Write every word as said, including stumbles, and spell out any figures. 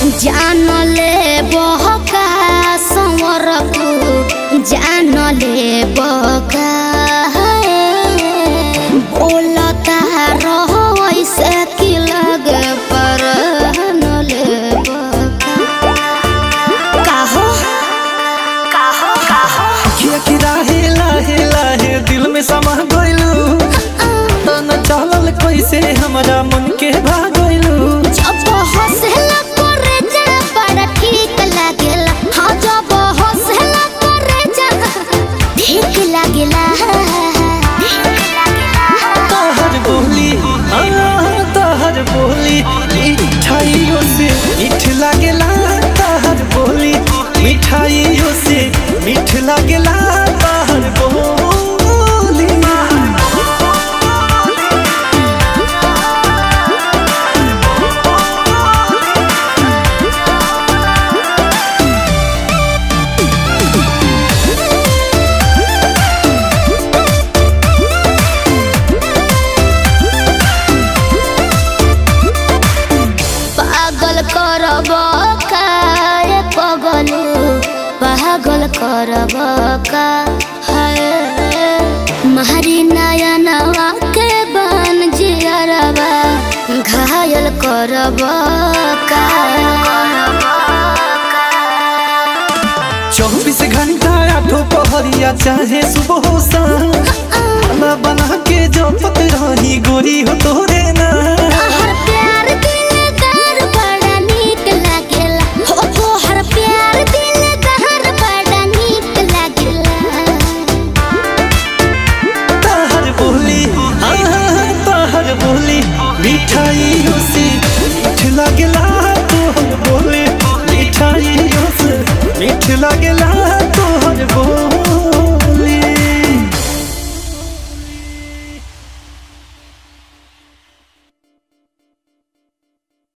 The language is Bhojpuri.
जान ले बहका संवर को जान ले बहका बोलता रहो ऐसे कि लगे पर न ले बहका काहो काहो काहो किया कि राहे लाहे लाहे दिल में समा गइलू न चलल कैसे हमरा मन के भागइलू जब हंसला करे जा बड़ा ठीक लागेला हाँ जब हंसला करे जा ठीक लागेला तहर बोली तहर बोली मिठाइयों से मीठ लागेला तहर बोली मिठाइयों से मीठ लागेला तहर बोली पागल करब का पगलू पागल करब का है मारी नया नवा के बन जियरबा घायल करब का चौबीस घंटा आठो पहरिया चाहे सुबह हो शाम खाना बना के जो पत रही गोरी हो तोरे ना हर प्यार दिलदार बड़ा नीक लागेला हो तोहर प्यार दिलदार बड़ा नीक लागेला तहर बोली तहर बोली मिठाइयों से मीठ लागेला